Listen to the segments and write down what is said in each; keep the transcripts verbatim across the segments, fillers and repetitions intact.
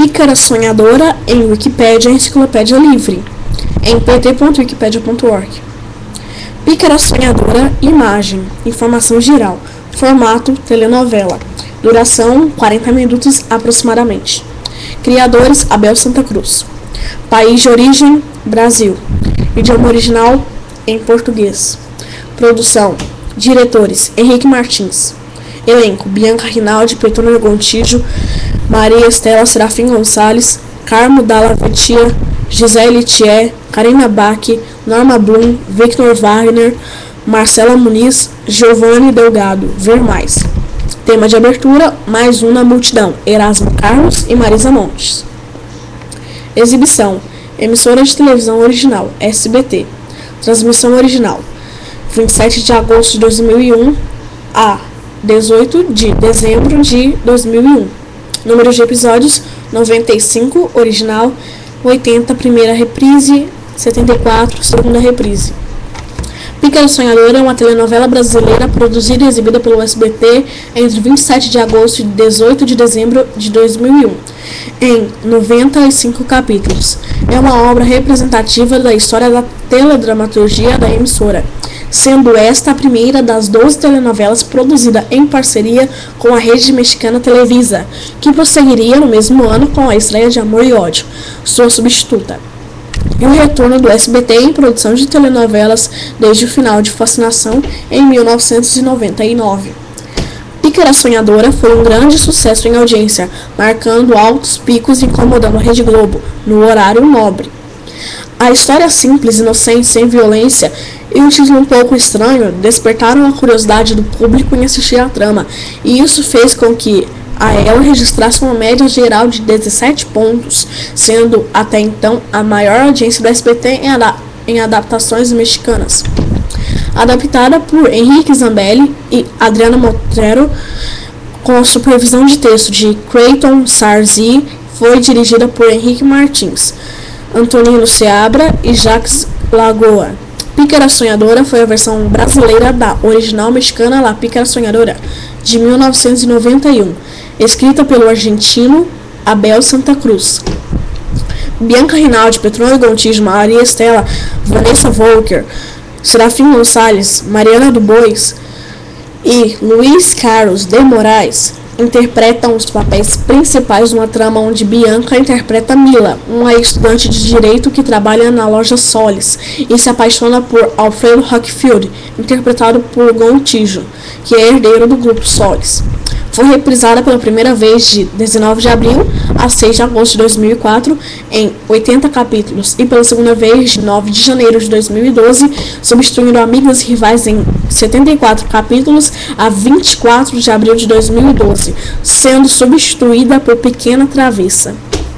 Pícara Sonhadora em Wikipédia Enciclopédia Livre, em pt ponto wikipedia ponto org. Pícara Sonhadora, imagem, informação geral, formato telenovela, duração quarenta minutos aproximadamente. Criadores Abel Santa Cruz. País de origem Brasil. Idioma original em português. Produção. Diretores Henrique Martins. Elenco: Bianca Rinaldi, Petrônio Gontijo, Maria Estela Serafim Gonçalves, Carmo Dalla Vetia, Gisele Thier, Karina Bach, Norma Blum, Victor Wagner, Marcela Muniz, Giovanni Delgado. Ver mais. Tema de abertura: Mais um na multidão, Erasmo Carlos e Marisa Montes. Exibição: Emissora de televisão original, S B T. Transmissão original: vinte e sete de agosto de dois mil e um a dezoito de dezembro de dois mil e um. Número de episódios: noventa e cinco, original, oitenta, primeira reprise, setenta e quatro, segunda reprise. Pícara Sonhadora é uma telenovela brasileira produzida e exibida pelo S B T entre vinte e sete de agosto e dezoito de dezembro de dois mil e um, em noventa e cinco capítulos. É uma obra representativa da história da teledramaturgia da emissora, sendo esta a primeira das doze telenovelas produzida em parceria com a rede mexicana Televisa, que prosseguiria no mesmo ano com a estreia de Amor e Ódio, sua substituta, e o retorno do S B T em produção de telenovelas desde o final de Fascinação em mil novecentos e noventa e nove. Pícara Sonhadora foi um grande sucesso em audiência, marcando altos picos e incomodando a Rede Globo, no horário nobre. A história simples, inocente, sem violência e um título um pouco estranho despertaram a curiosidade do público em assistir à trama, e isso fez com que a ela registrasse uma média geral de dezessete pontos, sendo até então a maior audiência do S B T em, ada em adaptações mexicanas. Adaptada por Henrique Zambelli e Adriana Montero, com a supervisão de texto de Creighton Sarzi, foi dirigida por Henrique Martins, Antonino Seabra e Jacques Lagoa. Pícara Sonhadora foi a versão brasileira da original mexicana La Pícara Sonhadora, de mil novecentos e noventa e um, escrita pelo argentino Abel Santa Cruz. Bianca Rinaldi, Petrônio Gontijo, Maria Estela, Vanessa Volker, Serafim Gonçalves, Mariana do Bois e Luiz Carlos de Moraes interpretam os papéis principais numa trama onde Bianca interpreta Mila, uma estudante de direito que trabalha na loja Solis e se apaixona por Alfredo Rockfield, interpretado por Gontijo, que é herdeiro do grupo Solis. Foi reprisada pela primeira vez de dezenove de abril a seis de agosto de dois mil e quatro, em oitenta capítulos, e pela segunda vez de nove de janeiro de dois mil e doze, substituindo Amigas e Rivais em setenta e quatro capítulos a vinte e quatro de abril de dois mil e doze, sendo substituída por Pequena Travessa.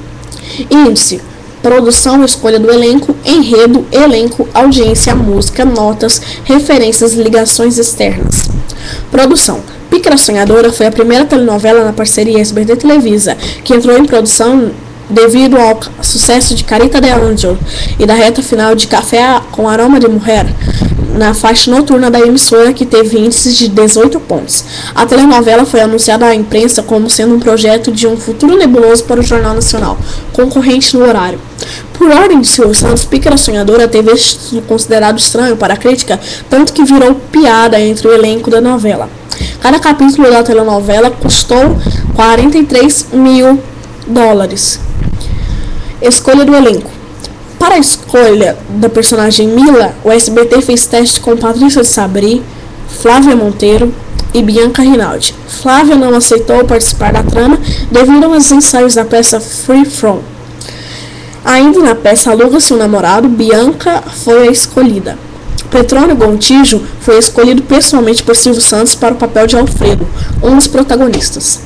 Índice: produção, escolha do elenco, enredo, elenco, audiência, música, notas, referências, ligações externas. Produção: Pícara Sonhadora foi a primeira telenovela na parceria S B T Televisa, que entrou em produção devido ao sucesso de Carita de Angel e da reta final de Café com Aroma de Mulher, na faixa noturna da emissora, que teve índices de dezoito pontos. A telenovela foi anunciada à imprensa como sendo um projeto de um futuro nebuloso para o Jornal Nacional, concorrente no horário. Por ordem de Silvio Santos, Pícara Sonhadora teve este título considerado estranho para a crítica, tanto que virou piada entre o elenco da novela. Cada capítulo da telenovela custou quarenta e três mil dólares. Escolha do elenco: para a escolha da personagem Mila, o S B T fez teste com Patrícia de Sabri, Flávia Monteiro e Bianca Rinaldi. Flávia não aceitou participar da trama devido aos ensaios da peça Free From. Ainda na peça Aluga-se um Namorado, Bianca foi a escolhida. Petrônio Gontijo foi escolhido pessoalmente por Silvio Santos para o papel de Alfredo, um dos protagonistas.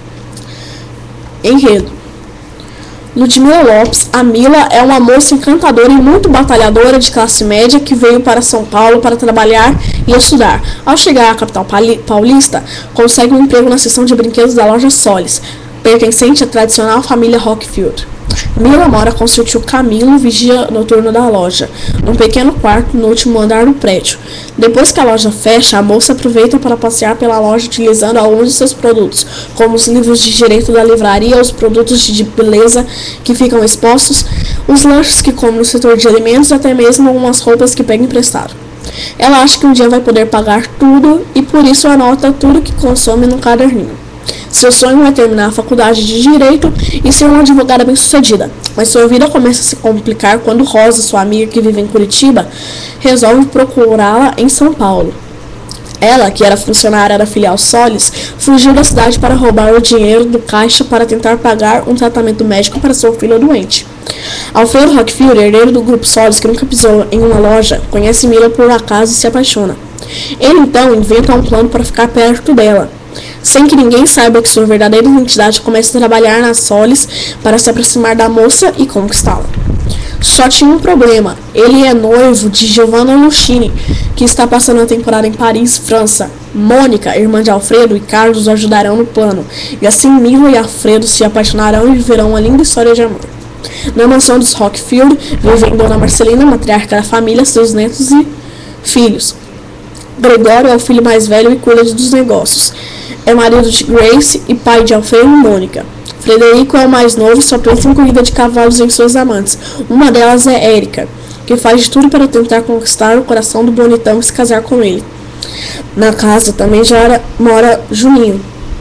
Enredo: Ludmila Lopes, a Mila, é uma moça encantadora e muito batalhadora de classe média que veio para São Paulo para trabalhar e estudar. Ao chegar à capital paulista, consegue um emprego na seção de brinquedos da loja Solis, pertencente à tradicional família Rockfield. Mila mora com seu tio Camilo, vigia noturno da loja, num pequeno quarto no último andar do prédio. Depois que a loja fecha, a moça aproveita para passear pela loja utilizando alguns de seus produtos, como os livros de direito da livraria, os produtos de beleza que ficam expostos, os lanches que come no setor de alimentos e até mesmo algumas roupas que pega emprestado. Ela acha que um dia vai poder pagar tudo e por isso anota tudo que consome no caderninho. Seu sonho é terminar a faculdade de Direito e ser uma advogada bem-sucedida, mas sua vida começa a se complicar quando Rosa, sua amiga que vive em Curitiba, resolve procurá-la em São Paulo. Ela, que era funcionária da filial Solis, fugiu da cidade para roubar o dinheiro do caixa para tentar pagar um tratamento médico para seu filho doente. Alfredo Rockfield, herdeiro do grupo Solis, que nunca pisou em uma loja, conhece Mila por acaso e se apaixona. Ele então inventa um plano para ficar perto dela, sem que ninguém saiba que sua verdadeira identidade, começa a trabalhar na Solis para se aproximar da moça e conquistá-la. Só tinha um problema: ele é noivo de Giovanna Lucchini, que está passando a temporada em Paris, França. Mônica, irmã de Alfredo, e Carlos o ajudarão no plano, e assim Mila e Alfredo se apaixonarão e viverão uma linda história de amor. Na mansão dos Rockfield, vivem Dona Marcelina, matriarca da família, seus netos e filhos. Gregório é o filho mais velho e cuida dos negócios. É marido de Grace e pai de Alfredo e Mônica. Frederico é o mais novo e só pensa em corrida de cavalos em suas amantes. Uma delas é Érica, que faz de tudo para tentar conquistar o coração do bonitão e se casar com ele. Na casa também já era, mora Juninho,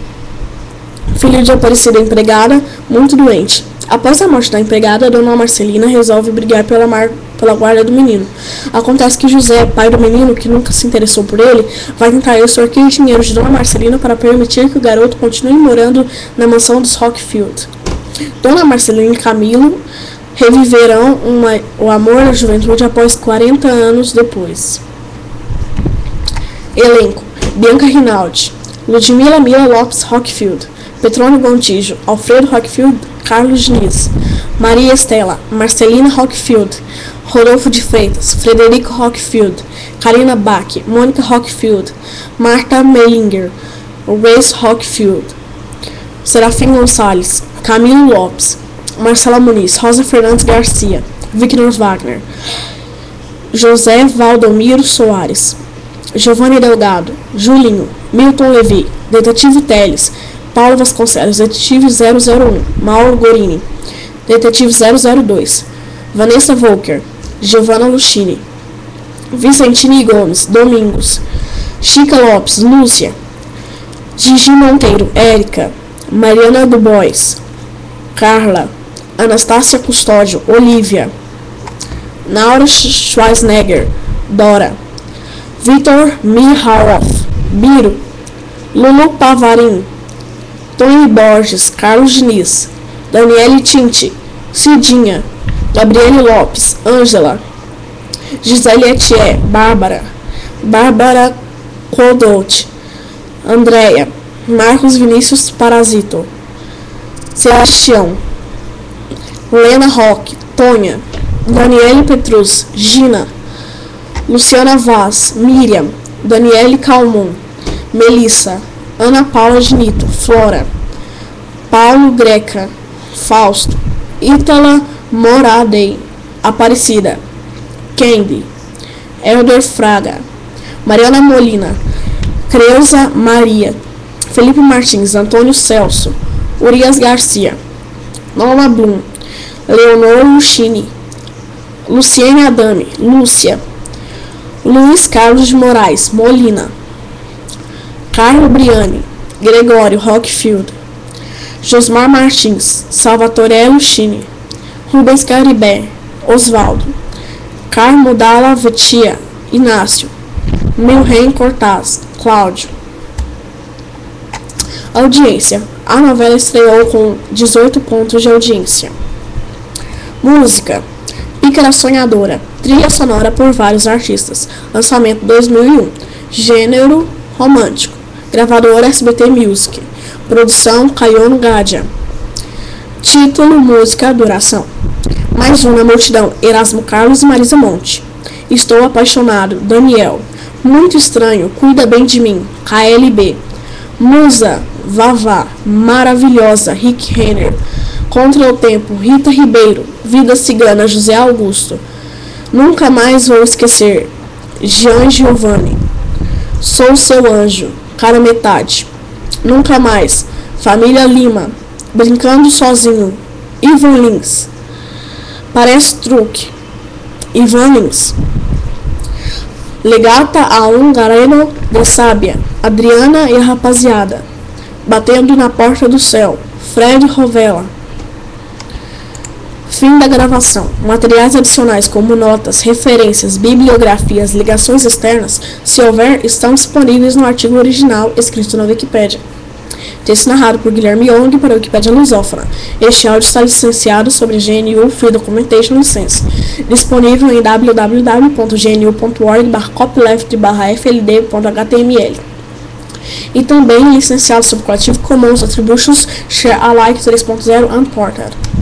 filho de Aparecida empregada, muito doente. Após a morte da empregada, Dona Marcelina resolve brigar pela, mar... pela guarda do menino. Acontece que José, pai do menino, que nunca se interessou por ele, vai tentar extorquir dinheiro de Dona Marcelina para permitir que o garoto continue morando na mansão dos Rockfield. Dona Marcelina e Camilo reviverão uma... o amor da juventude após quarenta anos depois. Elenco: Bianca Rinaldi, Ludmila Mila Lopes Rockfield, Petrônio Gontijo, Alfredo Rockfield, Carlos Diniz, Maria Estela, Marcelina Rockfield, Rodolfo de Freitas, Frederico Rockfield, Karina Bach, Mônica Rockfield, Marta Mellinger, Grace Rockfield, Serafim Gonçalves, Camilo Lopes, Marcela Muniz, Rosa Fernandes Garcia, Victor Wagner, José Valdomiro Soares, Giovanni Delgado, Julinho, Milton Levi, Detetive Teles, Paulo Vasconcelos, Detetive zero zero um, Mauro Gorini, Detetive zero zero dois, Vanessa Volker, Giovanna Lucchini, Vicentini Gomes, Domingos, Chica Lopes, Lúcia, Gigi Monteiro, Érica, Mariana Dubois, Carla, Anastácia Custódio, Olivia, Naura Schwarzenegger, Dora, Vitor Miharoff, Biro, Lulu Pavarim, Tony Borges, Carlos Diniz, Daniele Tinti, Cidinha, Gabriele Lopes, Ângela, Gisele Etier, Bárbara, Bárbara Codot, Andréia, Marcos Vinícius Parasito, Sebastião, Lena Roque, Tônia, Daniele Petrus, Gina, Luciana Vaz, Miriam, Daniele Calmon, Melissa, Ana Paula Ginito, Flora, Paulo Greca, Fausto, Ítala Moradei, Aparecida, Candy, Elder Fraga, Mariana Molina, Creuza Maria, Felipe Martins, Antônio Celso, Urias Garcia, Norma Blum, Leonor Lucchini, Luciene Adame, Lúcia, Luiz Carlos de Moraes, Molina, Carlo Briani, Gregório Rockfield, Josmar Martins, Salvatore Lucchini, Rubens Caribé, Osvaldo, Carmo Dalla Vetia, Inácio, Milren Cortaz, Cláudio. Audiência: a novela estreou com dezoito pontos de audiência. Música: Pícara Sonhadora, trilha sonora por vários artistas, lançamento dois mil e um, gênero romântico, gravadora S B T Music, produção Caiono Gadia. Título, música, duração: Mais um na multidão, Erasmo Carlos e Marisa Monte. Estou apaixonado, Daniel. Muito estranho, cuida bem de mim, K L B. Musa, Vavá, maravilhosa, Rick Renner. Contra o Tempo, Rita Ribeiro. Vida Cigana, José Augusto. Nunca Mais Vou Esquecer, Jean Giovanni. Sou Seu Anjo, Cara Metade. Nunca Mais, Família Lima. Brincando Sozinho, Ivan Lins. Parece Truque, Ivan Lins. Legata a um Gareno de Sábia, Adriana e a Rapaziada. Batendo na Porta do Céu, Fred Rovella. Fim da gravação. Materiais adicionais como notas, referências, bibliografias, ligações externas, se houver, estão disponíveis no artigo original escrito na Wikipédia. Texto narrado por Guilherme Young para a Wikipédia Lusófona. Este áudio está licenciado sobre G N U Free Documentation License. Disponível em w w w ponto g n u ponto org barra copyleft barra f l d ponto h t m l. E também licenciado sob Creative Commons Attributions Share Alike três ponto zero Unported.